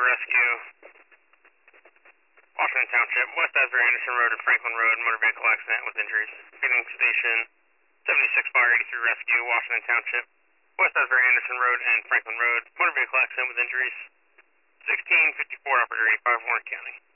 rescue. Washington Township, West Asbury Anderson Road and Franklin Road, motor vehicle accident with injuries. Feeding station 76 Bar 83 Rescue, Washington Township, West Asbury Anderson Road and Franklin Road, motor vehicle accident with injuries. 1654 operator 85 Warren County.